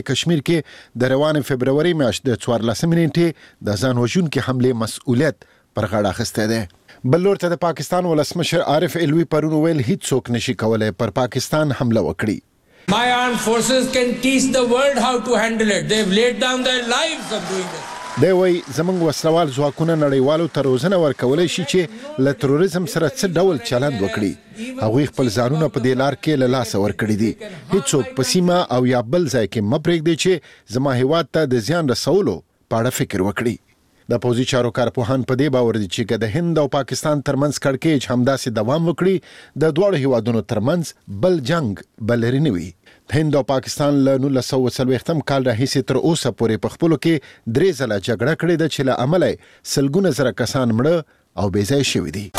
کشمیر کې د روان فبرवरी میاشت د 14 نیټې د ځان وژونکي حمله مسؤلیت پر غاړه اخیسته ده. بل لور ته د پاکستان ولسمشر عارف علوي پرون ویل هیڅ څوک نشي کولای پر پاکستان حمله وکړي. My armed forces can teach the world how to handle it. They've laid down their lives of doing this. دی وای زمونږ وسلوال ځواکونه نړیوالو ته روزنه ورکولای شي چې له تروریزم سره څه ډول چلند وکړي. هغوی خپل ځانونه په دې لار کې له لاسه ورکړي دي. هیڅوک په سیمه او یا بل ځای کې مه پرېږدي چې زما هیواد ته د زیان رسولو په اړه فکر وکړي. د پوځي چارو کارپوهان په دې باور دي چې که د هند او پاکستان ترمنځ کړکېچ همداسې دوام وکړي د دواړو هیوادونو ترمنځ بل جنگ بل لرې نه وي. هند او پاکستان له 1940 کال راهیسې تر اوسه پورې په خپلو کې 3 ځله جګړه کړې ده چې له امله سلګونه زره کسان مړه او بې ځایه شوي دي.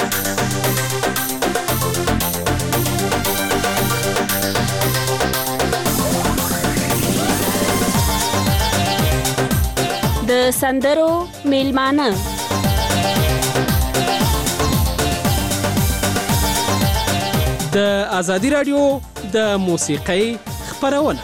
د سندرو میلمانه د آزادی رادیو د موسیقۍ خبرونه.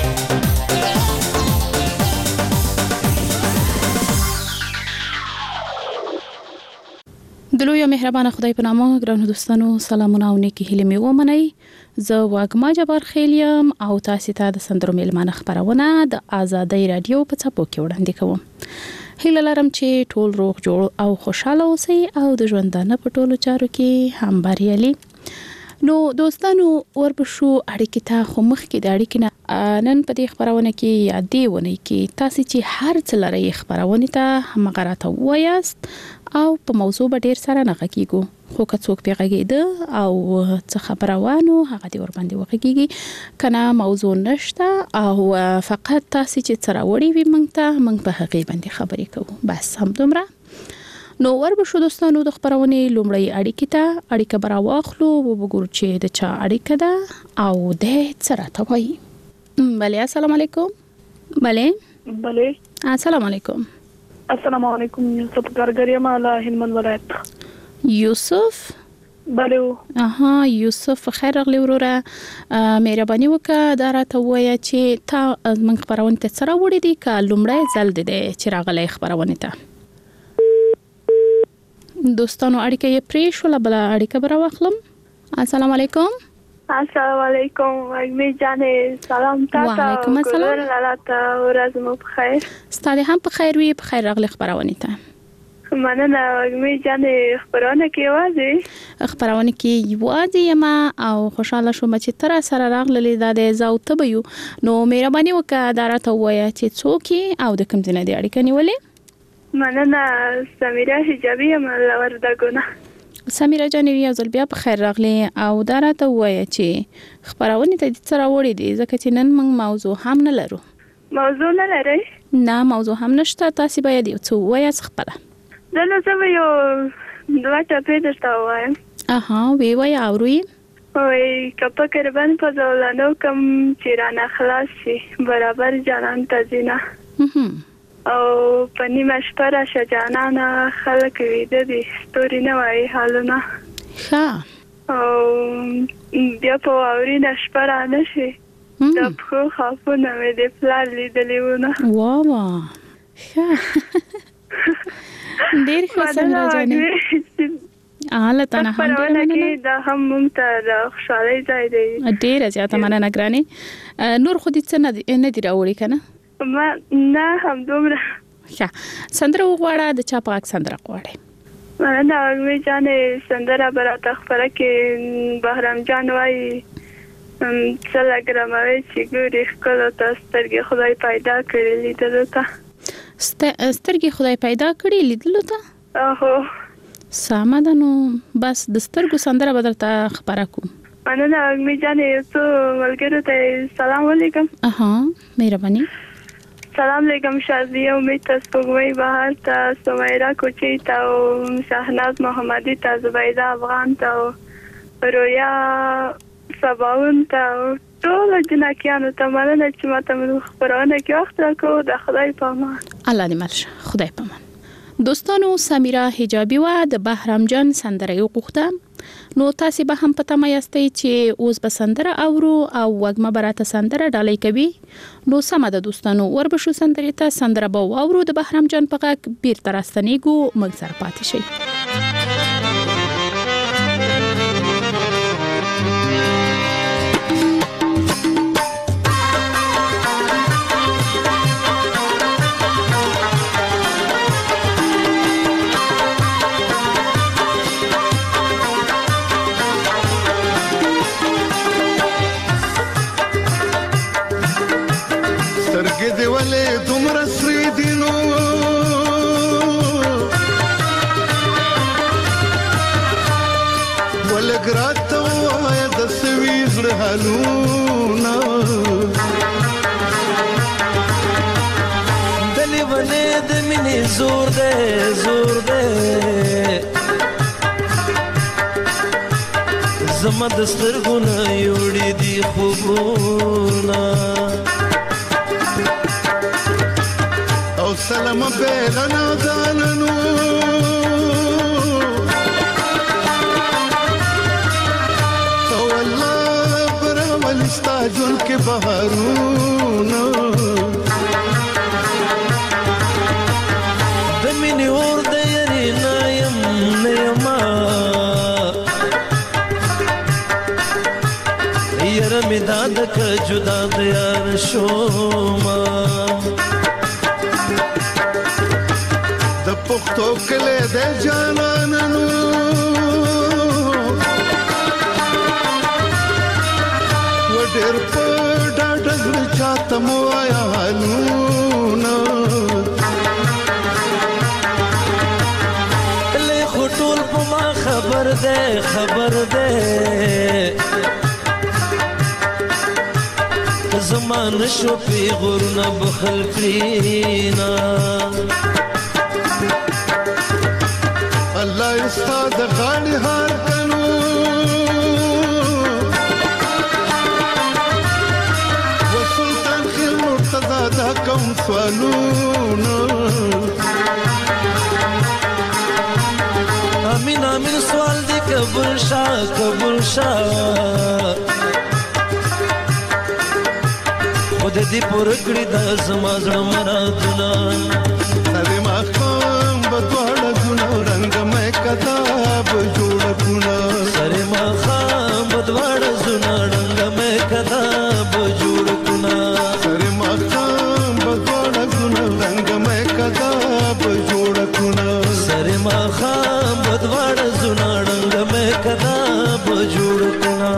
د لوی مهربان خدای په نامه ګرانو دوستانو سلامونه او نیکی هیلې مې ومنئ. زه واګما جبار خیلیم او تاسو ته د سندرو میلمانه خبرونه د آزادی رادیو په څپو کې وړاندې کوم. هیله لرم چې ټول روغ جوړ او خوشاله اوسئ او د ژوندانه په ټولو چارو کې هم بریالي. نو دوستانو وربشو اړیکې ته خو مخکې د اړیکې نه نن په دې خبرونه کې یادې ونی کې تاسو چې هر څه لري خبرونه ته همغه راته وایاست او په موضوع به ډیر سره نه غږیږو خو که څوک پیغاګید او څه خبروانو هغه دی ور باندې وغږیږي کنه موضوع نشته او فقط تاسو چې تراوړي وي مونږ په هغه باندې خبرې کوو بس هم دومره. نو وربشو دوستانو د خبرونه لومړی اړیکه برا واخلو وګورو چې د چا اړیکه ده او د سره توي. بله السلام علیکم. بله السلام علیکم. السلام علیکم. یوسف ګرګریا مالا هلمند ولایت. یوسف بله یوسف خیر اغلی وروره مهرباني وکړه دا راته ووایه چې تا من خبرونه ته سره وړي دي که لومړی ځل دی چې راغلی خبرونه ته. دوستانو اړیکه یې پرې شوله بله اړیکه به راواخلم. السلام علیکم. السلام علیکم وګمی جانې سلام تاسو. وعلیکم السلام. الله ته ورځ مو په خیر. ستاسو هم په خیر وي. په خیر راغلی خبرونه ته. مننه وګمی جانې خبرونه کې یوازې یما او خوشاله شوم چې تر سره راغلی دا د زاوته بيو. نو مهرباني وکړه دا راته وایه چې څوک او د کوم ځای دی اړیکه نیولې. مننه سمیرا حجابی وردګونه. سمیرا جانې یو ځل بیا په خیر راغلی او دا راته وایه چې خبرونه ته د سره وړي دي ځکه چې نن موږ موضوع هم نه لرو. موضوع نه لرئ؟ نه موضوع هم نشته. تاسو باید یو څه ووایاست خپله. زه به یو دوه ټپې درته ووایم. وی وایه اورو وای کپا قربان په زولانو کم چې رانه خلاص شي برابر جانان تزینا او په نیمه شپه راشه جانانه خلک ویده دي ستوري نه وایي حالونه او بیا په واورینه شپه رانه شي د پښو خافونه مې د پلار لیدلي وونه. واوا ډېر ښه سمیرا جانې حالت نه هم کې دا هم مونږ ته د خوشحالۍ ځای دی. ډېره زیاته مننه ګرانې. نور خو دې څه نه دي راوړي که نه؟ نه هم دومره. سندره وغواړه. د چا په غږ سندره غواړې؟ مننه وګمی جانې سندره به راته خپره کې بهرام جان وایي څه لګرموي چې ګوري ښکلو ته سترګې خدای پیدا کړي لیدلو ته. سترګې خدای پیدا کړي لیدلو ته؟ سامه ده. نو بس د سترګو سندره به درته خپره کوم. مننه وګمی جانې. یو څو ملګرو ته سلام ولیکم. مهرباني. سلام علیکم شازیه امید ته سپوږمۍ بهار ته سمیرا کوچی ته او شهناز محمدی ته زبیده افغان ته او رویا سباون ته ټول جنکیانو ته مننه چې ماته موږ خبرونه کې وخت راکړو. د خدای په امان. الله دې ملشه. خدای په امان. دوستانو سمیرا حجابی و د بهرام جان سندره وغوښته نو تاسو به هم پته ما یاستئ چې اوس به سندره اورو او وګما براته سندره ډالۍ کوي. نو سم ده دوستانو، وربشو سندرې ته سندره به واورو د بهرام جان په غږ بیرته راستنېږو، موږ سره پاتې شئ. زور دے زما د سترګونه یوړې دي خوبونه او سلام بیلنا داننو او الله براول استاجون کې بهارونه مداد که جدا دیار شوما د پختو کله د جانانو وډر په ډاډر چاته مو آیا حالونه له خټول په ما خبر ده زمان شو پی غرنا بخل کرینا الله استاد غاړي هار کنو و سلطان خل مرتضى دا کوم سوالونه امين امين سوال دی قبول شاه خود دې پرګړې د زما زړه مرادونه سره ما خام بدواړه ګنا رنگ مې کتاب جوړ کړه سره ما خام بدواړه زنا رنگ مې کتاب جوړ کړه سره ما خام بدواړه ګنا رنگ مې کتاب جوړ کړه سره ما خام بدواړه زنا رنگ مې کتاب جوړ کړه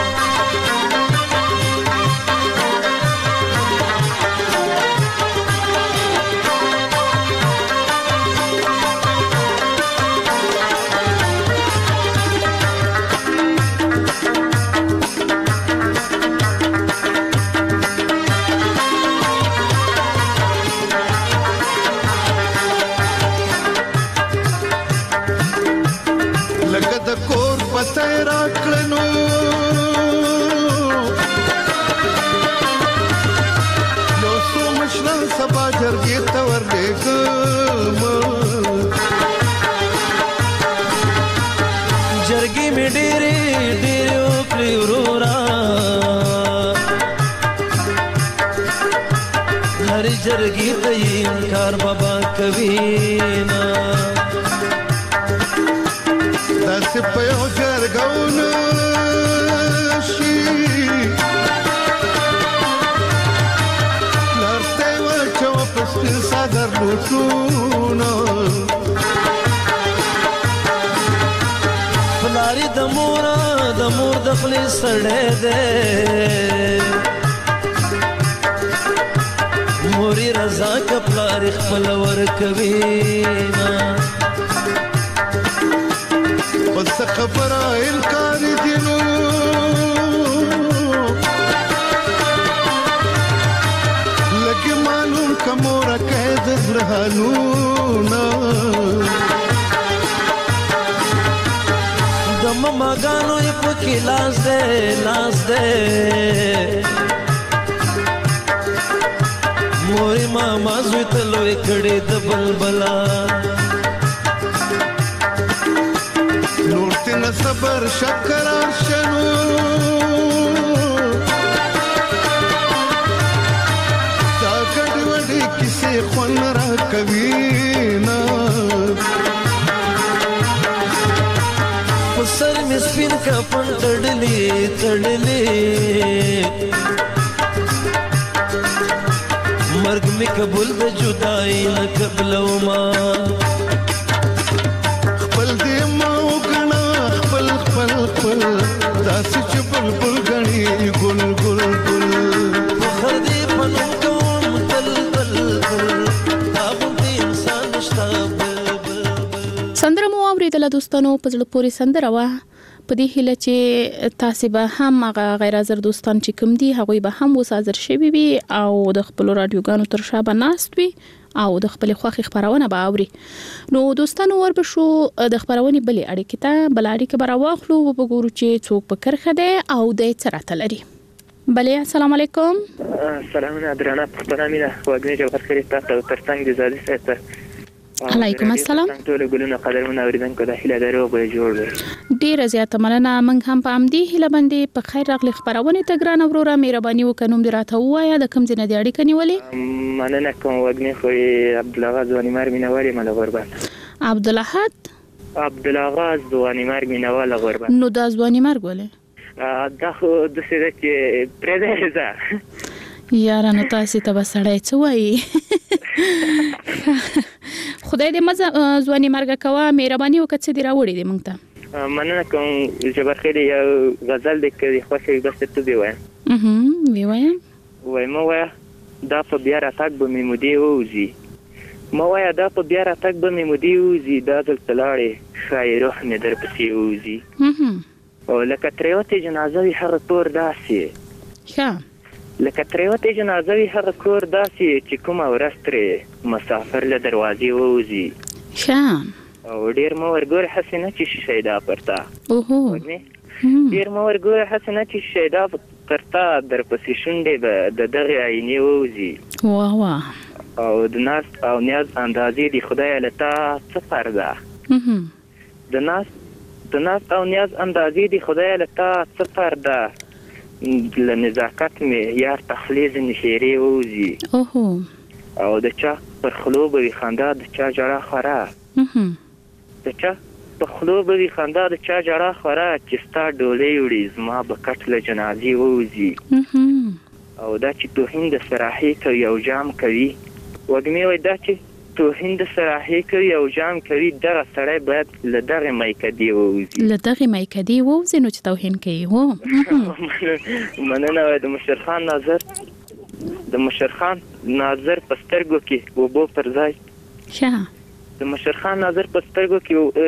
जरगी में डेरे ओकली उरोरा हरी जरगी तई इनकार बाबा कवीना दस पयो जरगौना शी लड़ते वचो पस्किल सादर लुटूना فلاری د مور د خپل سړې ده موري رضا کپلار خپل ور کوینا بس خبره انکار دینو لکه معلوم کموره قید زرهانونا مما گانو یې پکې لاس دې مورې ماما زوی ته لوی کړې د بلبلا نور تینا د صبر شکر شنو دا ګډ وډ کیسه خون را کوي نا سر می سپین کفن تړلې مرګ می قبول د جدائی نه قبلو ما خپل دې ما وګنا خپل داس چې بلبل غني ګل خر دې پنوم کوم تل تاغم دې انسان نشتا سندره مو اوریدله دوستانو په زړه پورې سندره وه په دې هیله چې تاسو به هم هغه غیر حاضر دوستان چې کوم دي هغوی به هم اوس حاضر شوي وي او د خپل رادیوګانو تر شا به ناست وي او د خپل خوښي خبرونه به اوري نو دوستانو وربشو د خبرونې بلې اړیکې ته بل اړیکه به راواخلو او وګورو چې څوک په کرخه دی او د څه راته لري بله السلام علیکم سلامونه درانه پښتنه مینه وګڼي جوهر خیري تاسو ترڅنګ د زادي سره علیکم السلام ټول ګلونه قدرونه اوریدونکو د هیله درو به جوړ ډیره زیاته مننه موږ هم په امدي هیله باندې په خیر راغلی خبرونه ته ګران وروره مهرباني وکړم د راته وایا د کوم ځای نه دی اړیکه نیولې مننه کوم وګڼي خو عبدالله ځواني مر مینوالي مل غربت عبدالله ځواني مر مینوال غربت نو دا ځواني مرګ ولې دا خو د څه چې پرېده یارانو تاسو ته وسړی څه وایي خدای دې مزه ځواني مرګ کوه مهرباني وکړه چې دی راوړي دې مونږ ته مننه کوم جبر خیلی یو غزل دې کړي خوښي بس ته دی وایم وایم دا په بیا راتګ به مودي ووزي دا په بیا راتګ به مودي ووزي دا دلته لاړې ښایي روح مې در پسې ووزي او لکه تریوتې جنازه وي هغه کور داسې لکه تریوتې جنازه وي هغه کور داسې چې کومه ورځ ترې مسافر له دروازې ووزي او ډېر مه ورګورې هسې نه چې شیدا پر تا ډېر مه ورګورې هسې نه چې شیدا پر تا در پسې شونډې به د دغې آینې ووزي او د ناز او نیاز اندازې د خدای له تا څه پرده د ناز او نیاز اندازې د خدای له تا څه پرده له نزاکت مې یار تخلیز نشیرې ووزي او د چا پر خلو به وي خندا د چا ژړا خوره د چا په خلو به وي خندا د چا ژړا خوره چې ستا ډولۍ وړي زما به کټ له جنازې ووزي او دا چې توهین د سراحي کوي او جام کوي وږمې وایي دا چې توهین د سراحي کوي او جام کوي دغه سړی باید له دغې میکدې ووزي له دغې میکدې ووزي نو چې توهین کوي مننه وایي د مشرخان ناظر په سترګو کې اوبو پر ځای د مشرخان ناظر په سترګو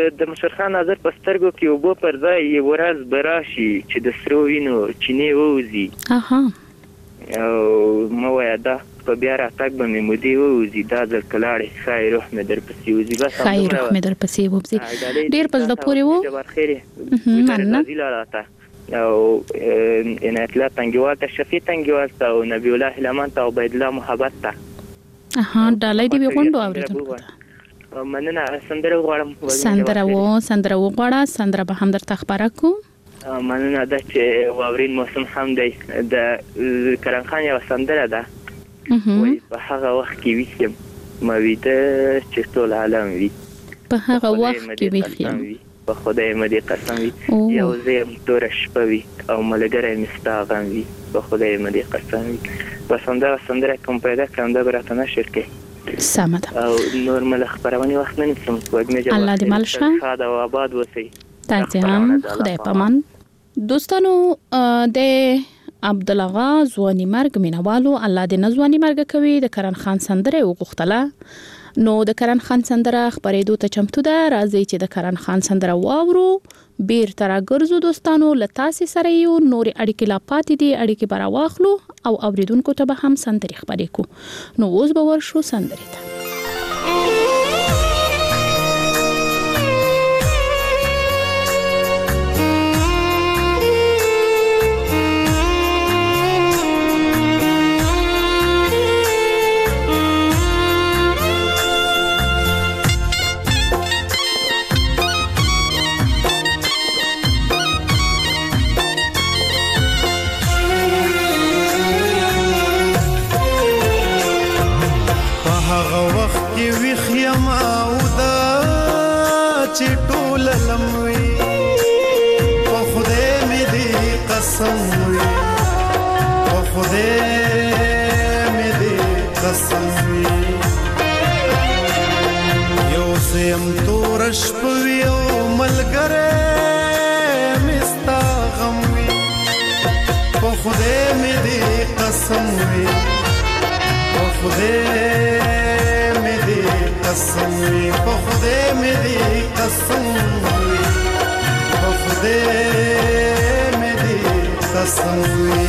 کې اوبو پر ځای یو ورځ به راشي چې د سرو وینو چینې ووزي او مه وایه دا په بیا راتګ به مې مودې ووزي دا ځل که لاړې ښایي روح مې در پسې وځي ډېر په زړه پورې و مننه او عنایت الله تنګیوال ته شفیع تنګیوال ته او نبی الله هلمان ته او عبید الله محبت ته ډالۍ دې غونډو اورېدونکو ته مننه سندره وغواړم سندره وغواړه سندره به هم درته خپره کړو مننه ده چې واورین موسم هم دی د کرم خان یوه سندره ده وایي په هغه وخت کې ویښ یم مه ویده چې ټول عالم وي په هغه وخت کې ویښ یم په خدای مې دې قسم وي یو زه یم توره شپه وي او ملګری مې ستا غم وي په خدای مې دې قسم وي بس همدغه سندره کوم پیدا کړم دا به راته نشر کړي سمه ده او نور مې له خپرونې وخت نه نیسم الله دې مل شه ښاد او آباد اوسئ تاسې هم خدای پامان دوستانو د عبدالله ځواني مرګ مینوالو الله دې نه ځواني مرګ کوي د کرن خان سندره وغوښتله نو د کرن خان سندره خبرېدو ته چمتو ده راځي چې د کرن خان سندره واورو بیرته راګرځو دوستانو له تاسې سره یو نورې اړیکې لا پاتې دي اړیکې به راواخلو او اوریدونکو ته به هم سندرې خبرې کړو نو اوس به ورشو سندرې ته هغه وخت کې ویښ یم او دا چې ټوله لموي په خدای مې دې قسم وي په خدای مې دې قسم وي یو سیم تور شپه وي او ملګری مې ستا غم وي په خدای مې دې قسم وي په خدای مې دې قسم وي په خدای مې دې قسم وي په خدای مې دې قسم وي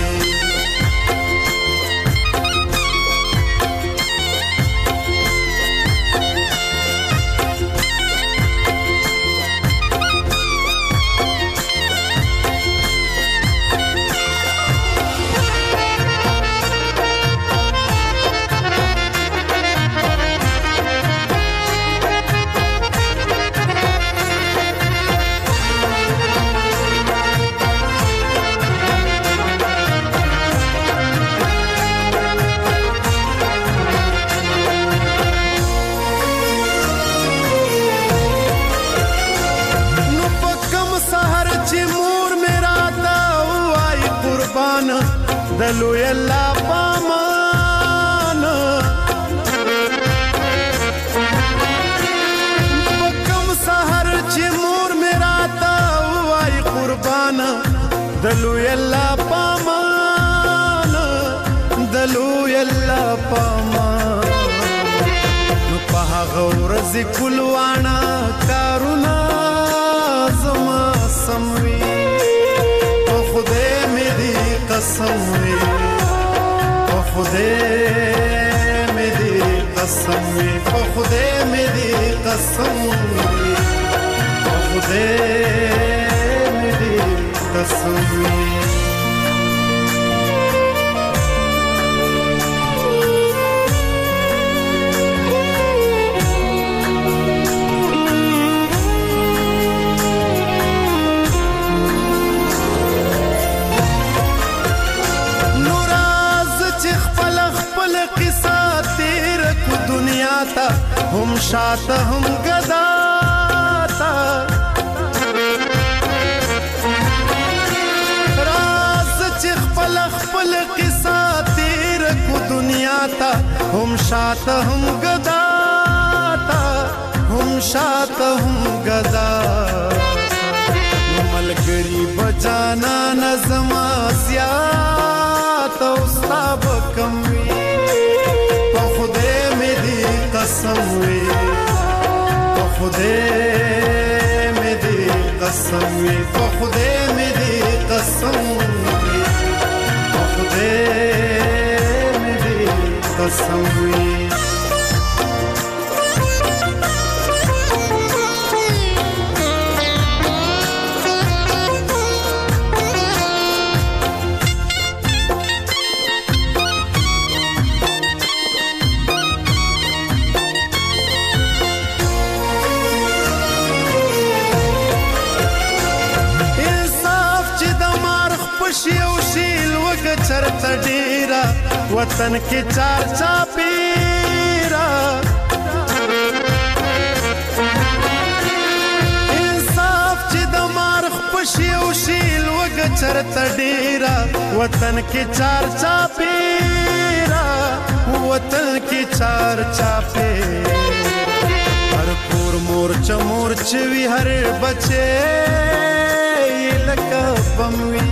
دلو یلا پامان بکم سحر چی مور میرا تا وای قربان دلو یلا پامان دلو یلا پامان نو په غورز کلوانا کارونا زما سموي په خدای مې دې قسم وي په خدای مې دې قسم وي په خدای مې دې قسم وي په خدای مې دې قسم وي هم شاته هم گداتا راز چې خپل قصه تیر کو دنیا تا هم شاته هم گداتا هم شاته هم گداتا ملګری بجانا نظم زیات او ستا بکم وی په خدای مې دې قسم وي په خدای مې دې قسم وي په خدای مې دې قسم وي په خدای مې دې قسم وي چرته ډیرا وطن کې چار چاپیرا انصاف چې د مارخ پشي او شیل وګ چرته ډیرا وطن کې چار چاپیرا وطن کې چار چاپیرا هر کور مور چمور چوي هر بچي لکه بموي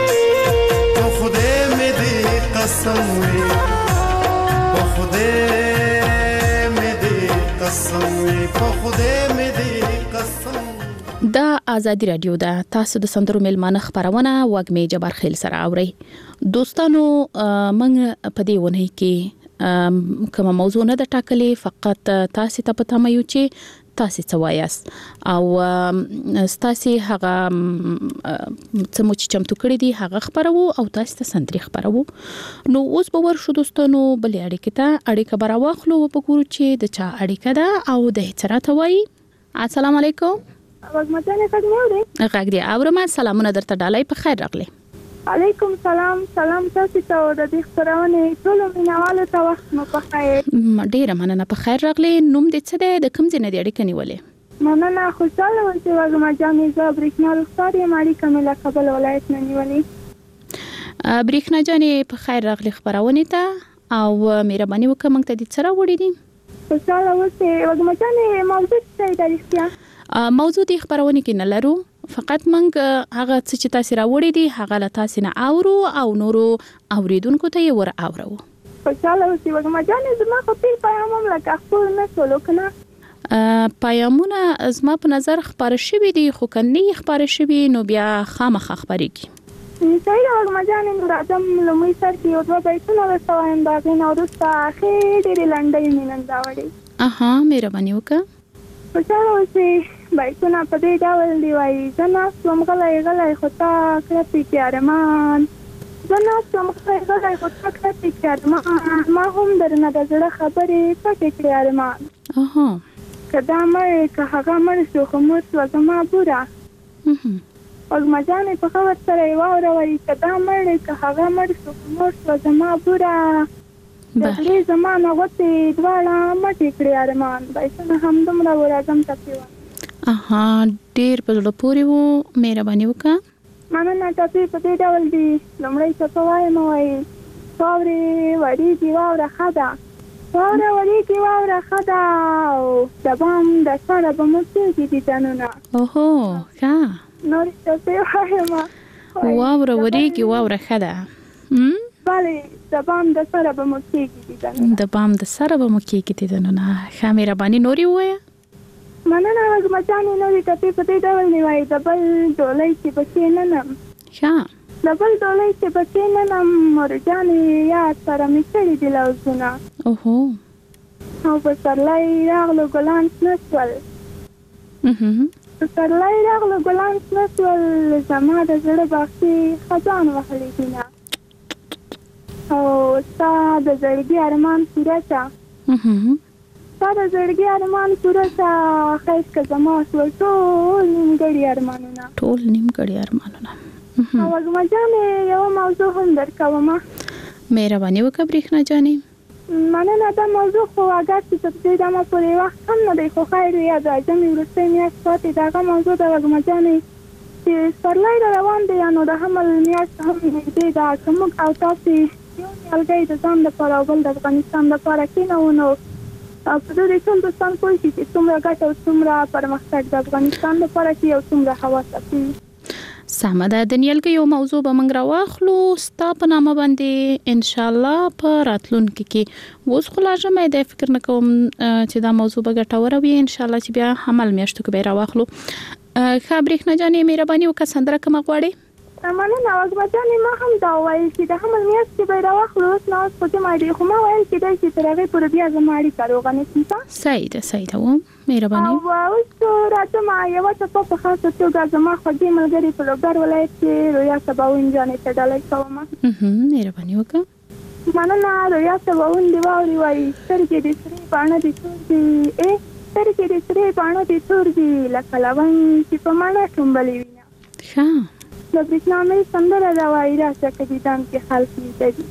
خدای مې دې قسم وي په خدای مې دې قسم وي په خدای مې دې قسم. دا آزادی رادیو ده. تاسو د سندرو میلمانه خبرونه وګمې جبار خیل سره اوري. دوستانو موږ په دې ونه کې کومه موضوع نه د ټاکلې، فقط تاسو ته پته مې یو چې تاسو څه وایاست او تاسو هغه څه چې چمتو کړی دي هغه خبرو او تاسو ته سندري خبرو. نو اوس به ورشو دوستانو بلې اړیکه براواخلو په ګورو چې د چا اړیکه ده او د هڅراته وایي. السلام علیکم. وګمتنه څنګه دی؟ غږ دی اورم. سلامونه درته ډالۍ په خیر راغلی. علیکم سلام تاسو ته او د دې خبرونه ټول مینوالو ته وخت مو په خیر. ډیره مننه. په خیر راغلی. نوم دې څه دی؟ د کوم ځای نه دی اړیکه نیولې؟ مننه. خوشاله وم چې وګما جانې زه برېښنا رخسار یم. اړیکه مې له کابل ولایت نه نیولې. برېښنا جانې په خیر راغلی خبرونه ته او مهرباني وکړه موږ ته دې څه راوړي دي؟ خوشاله اوسې. وګما جانې موضوع څه دی رښتیا؟ موضوع دې خبرونه کې نه لرو، فقط موږ هغه څه چې تاسو راوړي دي هغه له تاسو نه اورو او نورو اوریدونکو ته یې ور اورو. خوشاله اوسې. وګما جانې زما خو پیل پیغام هم لکه خپل نه سولو کنه. پیغامونه زما په نظر خبره شوي دي، خو کني خبره شوي نو بیا خامخ خبرېږي. صحیح. وګما جانې نو راځم لومړی سر کې یو دوه بیتونه وسوایم دا غي نو وروسته ډېرې لنډۍ مې نن راوړي. مهرباني وکړه. خوشاله اوسې. بیتونه په دې ډول دی وایي: زه ناستم غلی خو تا کړه پکې ارمان، زه ناستم غلی خو تا کړه پکې ارمان، ما هم درنه د زړه خبرې پټې کړې ارمان. که دا مړ که هغه مړ شو خو مور شوه زما بوره. وګما جانې په خبر سره یې واوروئ: که دا مړ که هغه مړ شو خو مور شوه زما بوره، د زړې زما نه غوټې دواړه مټې کړې ارمان. بیتونه همدومره و. راځم ټپې وم. ډېر په زړه پورې و. مهرباني وکړه. مننه. ټپې په دې ډول دي. لومړی ټپه وایم وایي: واورې وریږي واوره ښه ده، واوره وریږي واوره ښه ده، او د بام د سره به مو کېږي دیدنونه. ښه. نورې ټپې وایم: واوره وریږي واوره ښه ده. بلې. د بام د سره به مو کېږي دیدنونه. د بام د سره به مو کېږي دیدنونه. ښه. مهرباني نورې ووایه. مننه. وګما جانې نورې ټپې په دې ډول دی وایي: د بل ډولۍ چې پکې ننم، د بل ډولۍ چې پکې ننم، مرجانې یاد سره مې کړي دي لوظونه، او په سرلی راغلو ګلان شنه شول، په سرلی راغلو ګلان شنه شول، زما د زړه باغچې خزان وهلې دینه، او ستا د زړګي ارمان پوره شه، ستا د زړګي ارمان پوره شه، خیس که زما شول ټول نیمګړي ارمانونه. ټول نیمګړي ارمانونه. وګما جانې یوه موضوع هم درکومه. مهرباني وکړه برېښنا جانې. مننه. دا موضوع خو اګر چې تر دې دمه پورې وخت هم نه دی، خو خیر وي د ژمي وروستۍ میاشت پاتې د هغه موضوع د وګما جانې چې سپرلی را روان دی، نو د حمل میاشت هم نږدې ده. که موږ او تاسې یو نیالګی د ځان لپاره او بل د افغانستان لپاره کېنوو، نو په دې ټول دوستان پوه شي چې څومره ګټه او څومره پرمختګ د افغانستان لپاره کوي او څومره هوا صافي. سمه ده. د نیالګیو موضوع به موږ راواخلو ستا په نامه باندې انشاءالله په راتلونکي کې. اوس خو لا ژمی دی، فکر نه کوم چې دا موضوع به ګټوره وي. انشاءالله چې بیا حمل میاشتو کې به راواخلو. ښه برېښنا جانې مهرباني وکړه. سندره کومه غواړې؟ مننه. وګما جانې ما هم دا وویل چې د حمل میاشت کې به یې راواخلو. اوس نه اوس په ژمی دی، خو ما ویل کېدای چې تر هغې پورې بیا زما اړیکه روغه نه شي. صحیح ده. مهرباني. او اوس راځم یوه ټپه په خاصه توګه زما خوږې ملګرې په لوګر ولایت کې رویا سباوون جانې ته ډالۍ کومه. مهرباني وکړه. مننه. رویا سباوون دې واوري وایي: سترګې دې سرې باڼه دې تور دي، سترګې دې سرې باڼه دې تور دي، لکه لونګ چې په مڼه ټومبلې وینه. ښه. د برېښنا میل سندره را وایي: راشه که دیدن کې خلک ویده دي.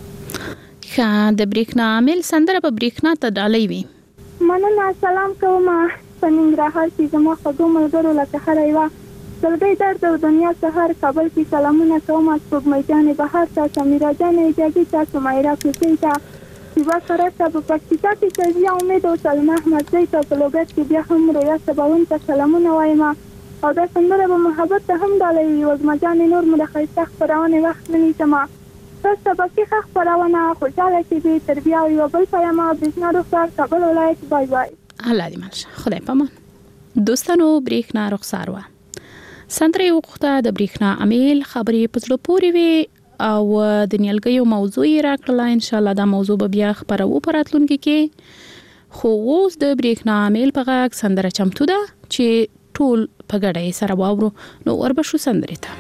ښه. د برېښنا میل سندره په برېښنا ته ډالۍ وي. مننه. سلام کومه په ننګرهار کې زما خوږو ملګرو لکه هره یوه زړګی درد او دنیا سهار، کابل کې سلامونه کومه سپوږمۍ جانې بهار ته، سمیرا جانې اجازي ته، سمیرا کوڅۍ ته، شیبا سره ته، په پکتیکا کې تجزیه امید او سلمه احمدزۍ ته، په لوګر کې بیا هم رویا سباوون ته سلامونه وایم، او دا سندره به محبت ته هم ډالۍ وي. وګما جانې نور مو د ښایسته خپرونې وخت نه نیسمه. تاسو ته به ښه خپرونه خوشحاله کېږي. تر بیا یوه بل پیغام. برېښنا رخسار، کابل ولایت. بای بای. الله دې مل شه. خدای پامان. دوستانو برېښنا رخسار وه. سندره یې وغوښته د برېښنا امیل. خبرې په زړه پورې وې او د نیالګیو موضوع یې راکړله. انشاءالله دا موضوع به بیا خپروو په راتلونکي کې. خو اوس د برېښنا امیل په غږ سندره چمتو ده چې ټول په ګډه یې سره واورو. نو وربشو سندرې ته.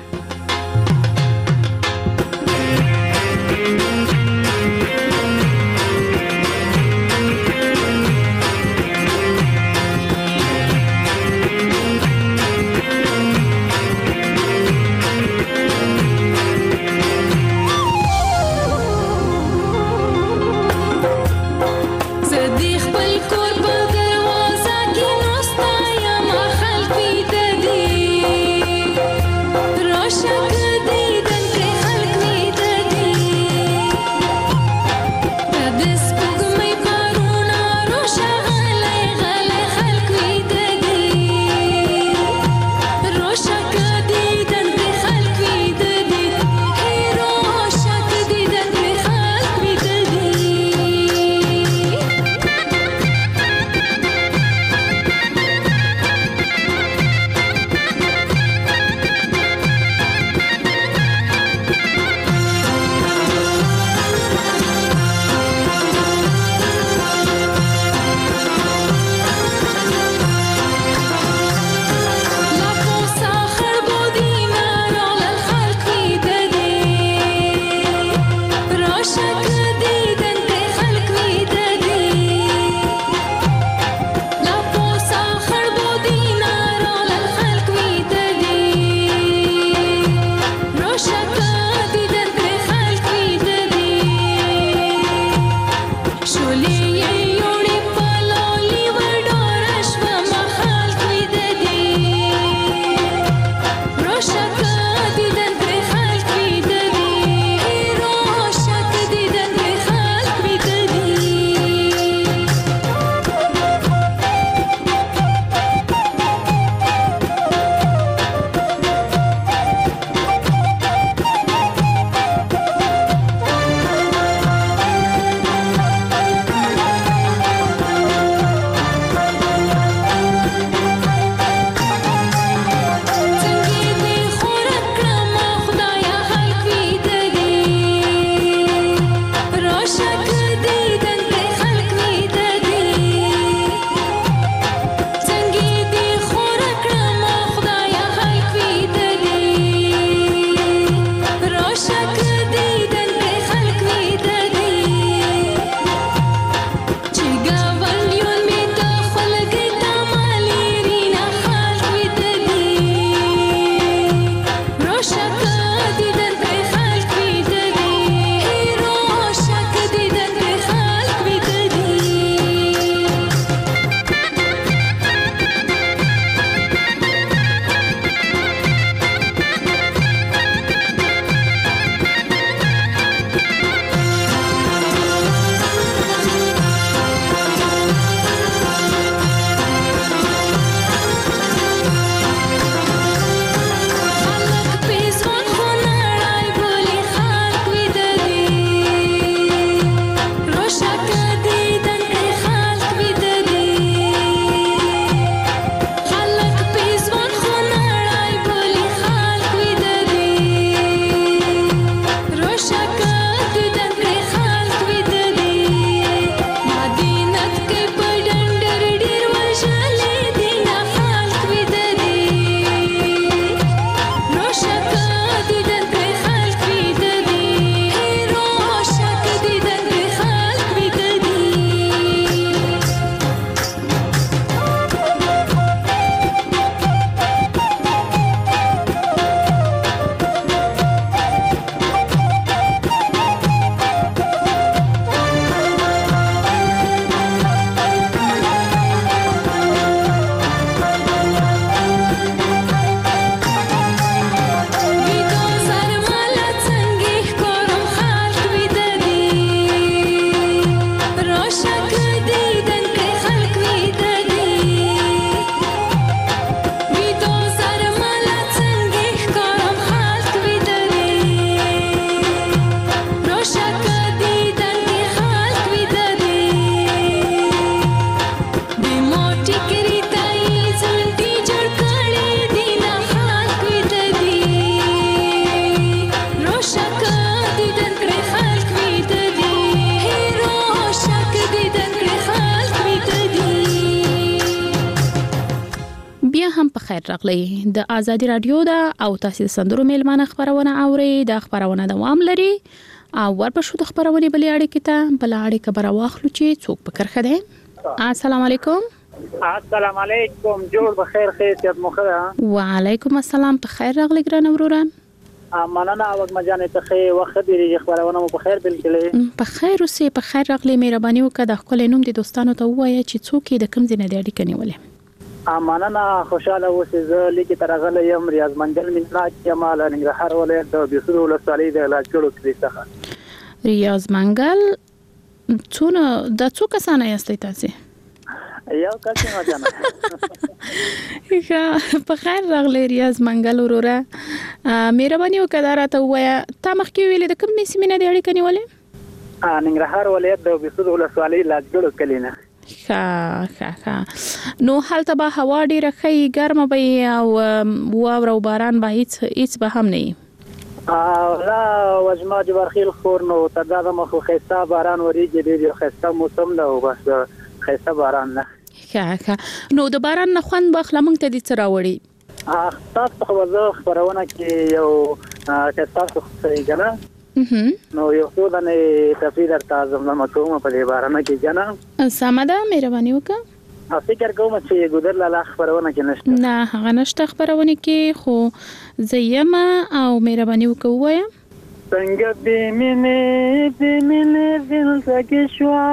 خیر راغلی د آزادي رادیو دا او تاسو د سندرو میلمانه خبرونه اوري د خبرونه دوام لري او ورپښو د خبرونه بلې اړیکې ته بل اړیکه بر واخلو چې څوک پکر خده. السلام علیکم. السلام علیکم، جوړ بخیر خیریت مخره. وعلیکم السلام، په خیر راغلی ګران اوروران. مننه او مجانه ته خیر وخت دی خبرونه مو په خیر بالکل په خیر اوسې په خیر راغلی. مهرباني وکړه د خپل نوم د دوستانو ته ووایه چې څوک د کوم ځای نه دی اړیکه نیولې. مننه، خوشاله اوسې. زه لیکي ترغله یم ریاض منګل مناج جمال ننګرهار ولایت د بیسرو ولسوالۍ د لاجړو کلی څخه. ریاض منګل څونه د څو کسانه یاستئ تاسو؟ یو کس نه جنا. په خیر راغلی ریاض منګل وروره. مهرباني وکړه راته ووایه تا مخکې ویلې د کوم سیمې نه دی اړیکه نیولې؟ ننګرهار ولایت د بیسرو ولسوالۍ لاجړو کلی نه. نو هلته به هوا ډیره ښه ګرمه به او واوره او باران به هیڅ به هم نه وي؟ لا وجمع جبرخیل خور نو تداده مخو خیسته باران وریږي، ډیر خیسته موسم ده او بس خیسته باران نه. نو د باران نه خوند به اخله موږ ته دي څه راوړي؟ تاسو خو زه خبرونه کې یو تاسو صحیح کنه نو یو څو دنه تفصیل درته زموږ کوم په دې بارانه کې جنا. سمه ده، مهرباني وکړه. فکر کوم چې ګودر لاله خبرونه کې نشته. نه هغه نشته خبرونه کې، خو زیمه او مهرباني وکړه وایم. څنګه به مینه دل کې شوا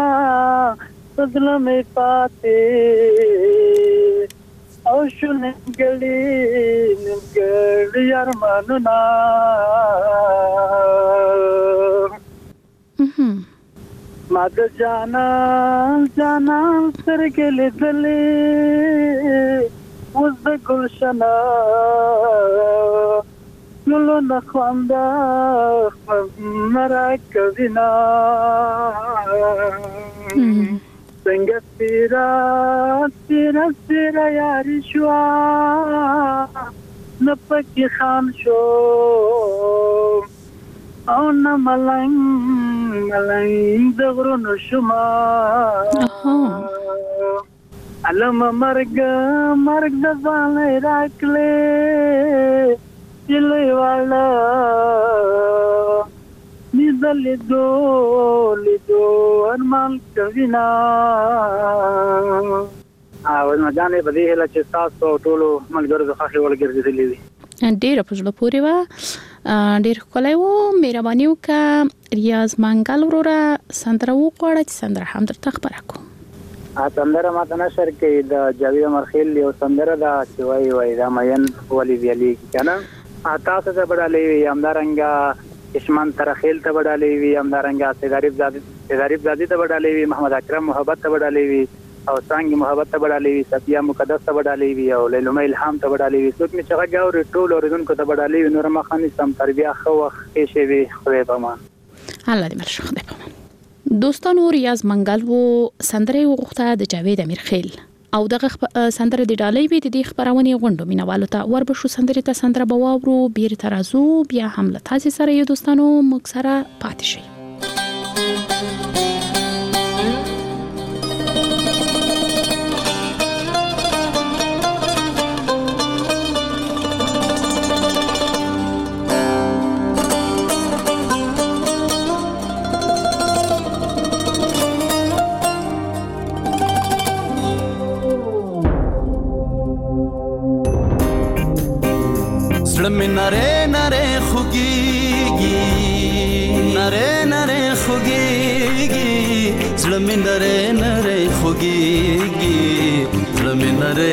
بدل مې پاتې او شونه ګړي ارمانونه ما د جانا سترګې لیدلې اوس د ګلشنه نلو نخوانده مرا کوینا څنګه تیرا یاري شوا نه پکې خان شو او نه ملنګ د غرونو شما علم مرګ د ځان راکلې چلې والا لیدو ارمان کوینا او نو ځانې په دې هله چې تاسو ټولو ملګرو د خاصي ولګرځېدلې وي ډېر په ژوند پورې و ډېر کولای و مهرباني وکړه ریاض منګل وروره سندره وغواړه چې سندره هم درته خبره کوم سندره ماته نشر کې د جاوید مرخیل یو سندره دا چې وای دا مین ولی ویلي کنه تاسو ته بدلې وي همدارنګه اشمان ترخیل ته بدلې وي همدارنګه سیداریب زادی ته بدلې وي محمد اکرم محبت ته بدلې وي او څنګه محبت ته بدلې وي سفیا مقدس ته بدلې وي او لیلومه الهام ته بدلې وي څوک می چې غاوري ټول اوریدونکو ته بدلې وي نور مخاني سم تربیه خو وخت شي وي خدای پامان الله دې مرشه خدای پامان دوستانو ریاض منګل وو سندره وغوښته د جاوید امیرخیل او دغه سندره د ډالۍ وی د خبرونه غونډو مینوالو ته وربشو سندره ته سندره بواورو بیر ترازو بیا هم له تاسو سره یو دوستانو مکسره پاتې شي نره خوگیگی نره خوگیگی زلمی نره خوگیگی زلمی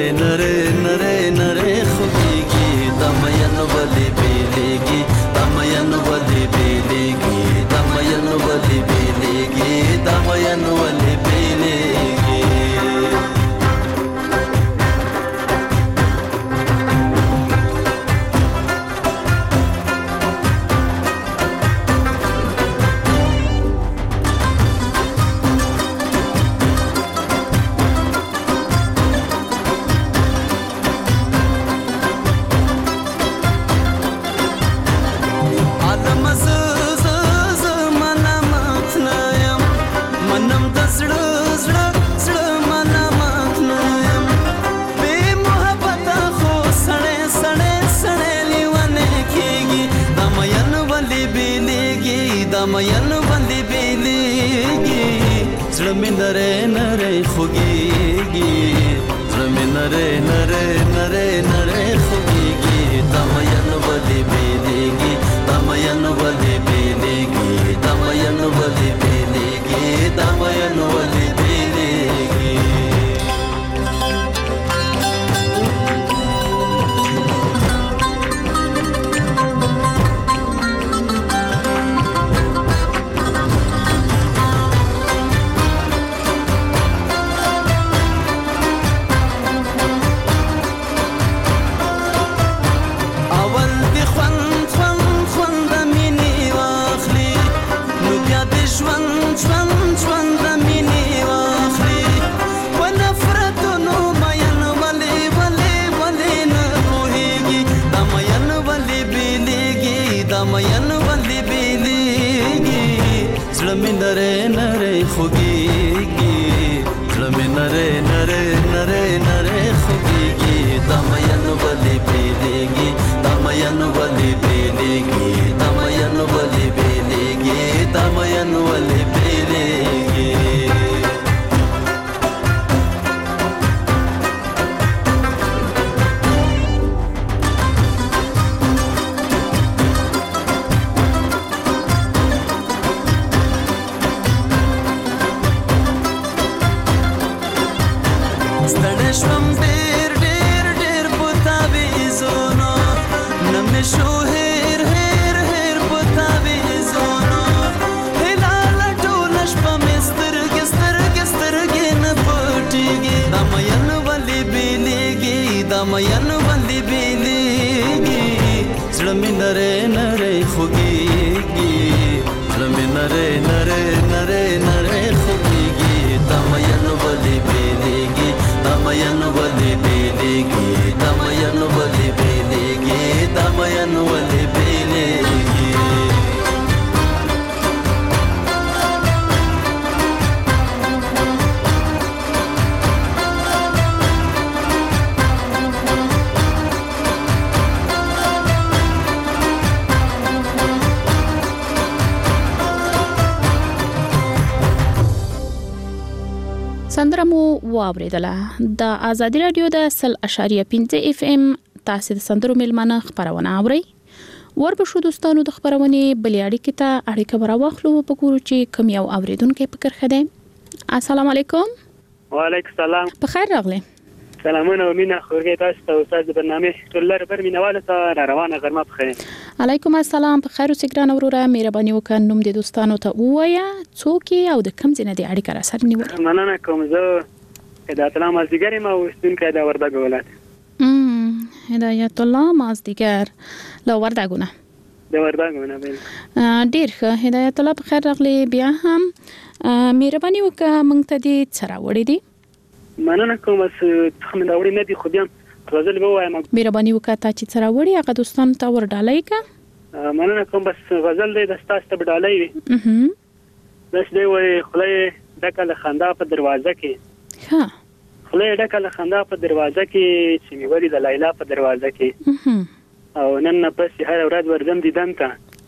نره خوگیگی دمین ولی بیلیگی دمین ولی بیلیگی دمین ولی بیلیگی دمین ولی بیلیگی دمین ولی بیلیگی زلمی نره خوگیگی زلمی نره خوگیگی دمین ولی بیلیگی دمین ولی بیلیگی دمین ولی بیلیگی دمین ولی بیلیگی اول دی خوان ستړشم ډېر ډېر ډېر پتا ویزونو نم شو هیر هیر هیر پتا ویزونو هلال ټولش په مستر ګستر ګستر کې نه پټيږي دمین ولې بیلېږي دمین ولې بیلېږي زړه مې نره نره خوږيږي زړه مې نره نره نره نره خوږيږي دمین ولې بیلېږي دمین ولې بیلېږي دمین ولې بیلېږي دمین ولې بیلېږي سندره مو واوریدله د آزادی رادیو د 100.5 اف ام تاسو د سندرو میلمانه خبرونه اورئ وربشو دوستانو د خبرونه بلې اړیکې ته اړیکه براوخلو په ګورو چې کوم یو اوریدونکو په کرخه ده. السلام علیکم. وعلیکم السلام. په خیر راغلی. سلامونه و مینه خورګی تاسو ته استاد برنامه ټولر پر مینواله ته روانه غرمه بخیر. علیکم السلام. په خیر اوسې ګران وروره مهرباني وکړئ نوم د دوستانو ته وایا څوک او د کوم ځای نه دی اړیکه را سره نیول. مننه کوم زه هدایت الله مازدیګر ما وستونکو د وردګ ولایت. هدایت الله مازدیګر له وردګونه. د وردګونه بل. ډیر ښه هدایت الله په خیر راغلی بیا هم مهرباني وکړئ مونږ ته دې سره وړي دي. مننه کوم چې خمن دا وړي نه دي خو بیا غزل به وایم. مهرباني وکړه تا چې سره وړي هغه دوستانو ته ورډالای کا. مننه کوم بس غزل دې د تاسو ته وډالای وي. بس دې وای خلای ډکه له خندا په دروازه کې. ها خلای ډکه له خندا په دروازه کې چې میوري د لایلا په دروازه کې. او نن پس هر ورځ ورځم دیدن ته.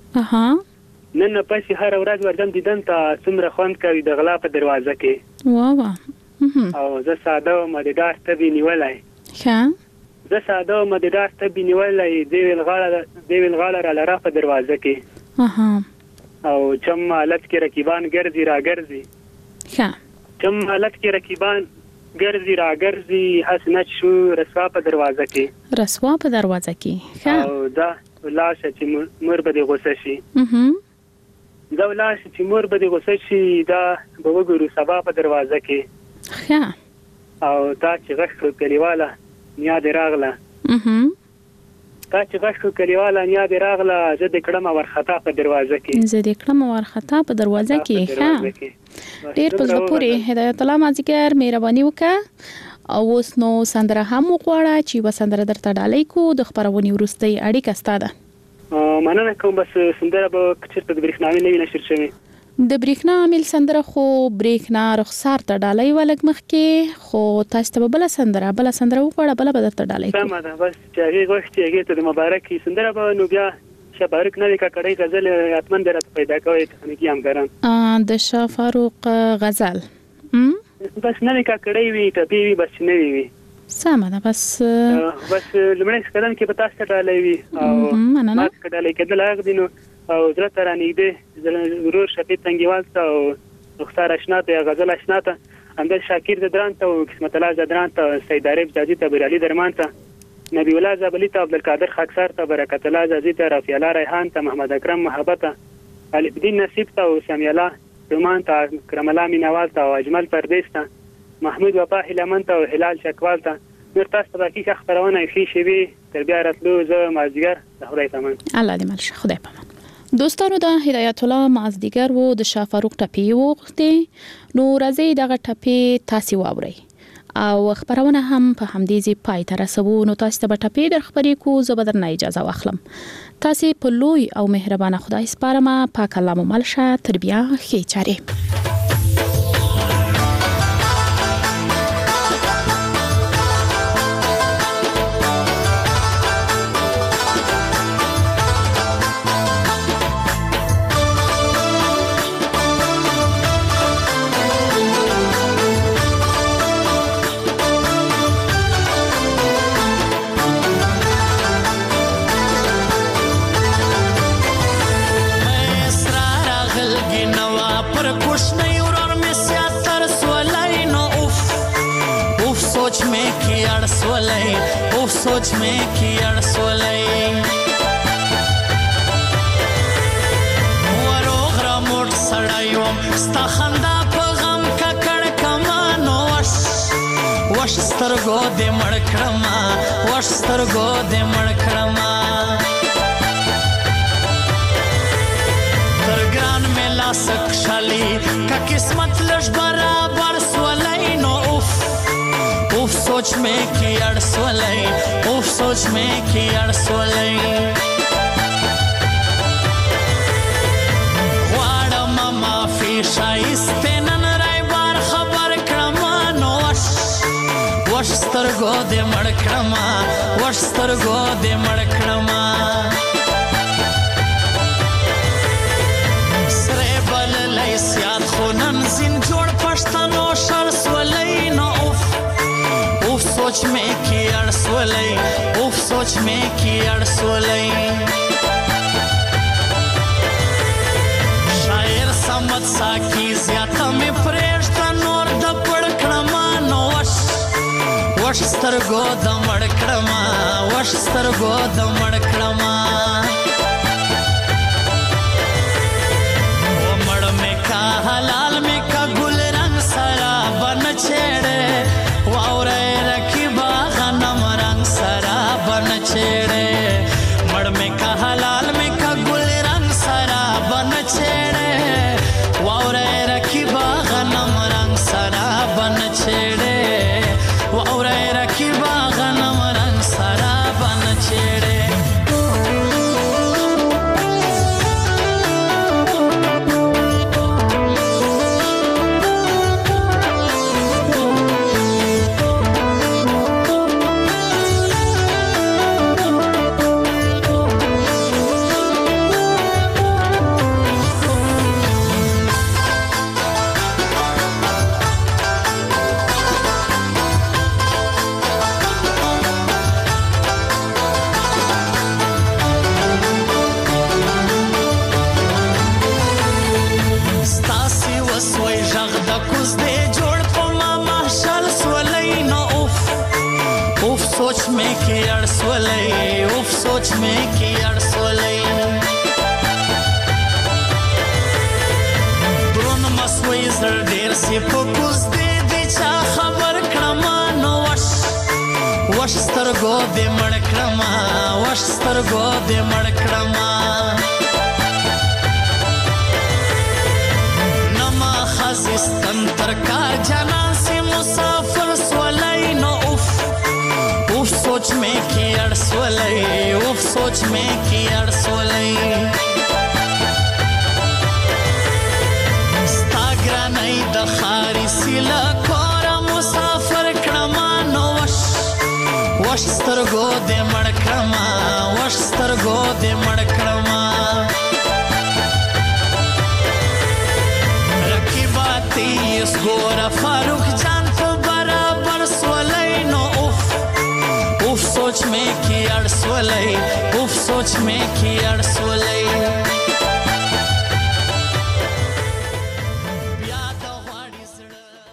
نن پس هر ورځ ورځم دیدن ته څومره خوند کوي د غلا په دروازه کې. واه او زه ساده مددار ته بینیولای. ښه زه ساده مددار ته بینیولای دی ویل غاله را لره په دروازه کې. او چم حالت کې رقیبان ګرځي را ګرځي. ښه چم حالت کې رقیبان ګرځي را ګرځي حسنت شو رسوا په دروازه کې. رسوا په دروازه کې. ښه او دا ولاشه چې مور به د غوسه شي. دا ولاشه چې مور به د غوسه شي دا به وګورو سبا په دروازه کې. ښه او تا چې غشو کلیواله نیا دې راغله. تا چې غشو کلیواله نیا دې راغله زه د کړم ورخطا په دروازه کې. زه د کړم ورخطا په دروازه کې. ښه ډیر په زړه پورې هدایت الله مازیګر مهرباني وکړه او اوس نو سندره هم وغواړه چې وسندره درته ډالۍ کو د خبرونې ورستۍ اړیکه ستاده. مننه کوم بس سندره به چیرته د برېښناوي نه نشر شوی. د برېښنا عامل سندره خو برېښنا رخصار ته ډالۍ ولګ مخ کې خو تاسو ته بل سندره وغواړه بل به درته ډالۍ کو. سمه ده بس چې هغه غوښتي هغه ته د مبارکي سندره به نو بیا شفاروق نه لیکه کړي غزل اتمن درته پیدا کوي تخنیکی همکاران د شفاروق غزل بس نه لیکه کړي وي ته وی بس نه وی سمه ده بس لمړی قدم کې به تاسو ته ډالۍ وي او ما ته ډالۍ کېدل هغه دینو او زړه تر نږدې ضرور شپې تنګیوال ته او مختار آشنا ته غزل آشنا ته اندر شاکر زدران ته او قسمت الله زدران ته سید عارف زادی ته برالي درمان ته نبی الله زبلی ته عبدالقادر خاکسار ته برکت الله زادی ته رفیع الله ریحان ته محمد اکرم محبت ته علي الدین نصیب ته او سمی الله رومان ته کرم الله مینوال ته او اجمل پردیس ته محمود وفا هلمن ته او هلال شکوال ته نور تاسو ته باقي خبرونه خې شوي تر بیا راتلو زه مازدیګر د خدای پامان الله دې مل شه خدای پامان. دوستانو دا هدایت الله مازدیګر وو د شافاروق ټپی وغوښتي نو راځي دغه ټپی تاسو واورئ او خبرونه هم په همدې ځای پای ته رسوو نو تاسو ته ټپی در خبرې کو زه به درنه اجازه واخلم. تاسو په لوی او مهربانه خدای سپارم پاک الله مو مل شه تر بیا ښې چارې. پر کوشش की अड़सोलई उफ सोच में की अड़सोलई वरोगरा मोट सड़ायोम स्ता खंदा पे गम का कड़कमानो वश स्तरगो दे मड़कड़मा वश स्तरगो दे मड़कड़मा तरग्रान में ला सकशाली का किस्मत लश बराबर सोलई नो उफ सोच में की अड़सोलई उफ सोच में की अड़सोलई वाड़ा मामा फी शाइस्ते नन राय बार खबर क्रमा नो वश स्तरगो दे मड़कड़मा वश स्तरगो दे मड़कड़मा सरे बल लैस याद खुनन जिन जोड़ पश्तनो शर सोलई नो उफ सोच में की अड़सोलई उफ सोच में की अड़सोलई शायर समत साकी ज्यादा में प्रेष्टा नोर द पड़कड़मा नो वश स्तरगो द मड़कड़मा वश स्तरगो द मड़कड़मा वो मड़ में का हलाल में का गुल रंग सरा बन छेड़े वावरे रखी बागनम रंग सरा बन छेड़े मड़ में का हलाल में का गुल रंग सरा बन छेड़े वावरे रखी बागनम रंग सरा बन छेड़े वावरे रखी बागनम रंग सरा बन छेड़े सोच में की अड़सोलई उफ सोच में की अड़सोलई द्रोन मसवई जर देर से फकुस दे दिचा खबर क्रमा नो वश स्तरगो दे मड़कड़मा वश स्तरगो दे मड़कड़मा नमा खजिस्तन तरकार जना से मुसाफिर सोलई नो उफ सोच में की अड़सोलई उफ सोच में की अड़सोलई स्तागरा नहीं दखारी सिला कोरा मुसाफिर क्रमा नो वश स्तरगो दे मड़कड़मा वश स्तरगो दे मड़कड़मा रखी बाती इस गोरा फारूक जान तो बराबर सोलई नो उफ सोच में की अड़सोलई उफ सोच में की अड़सोलई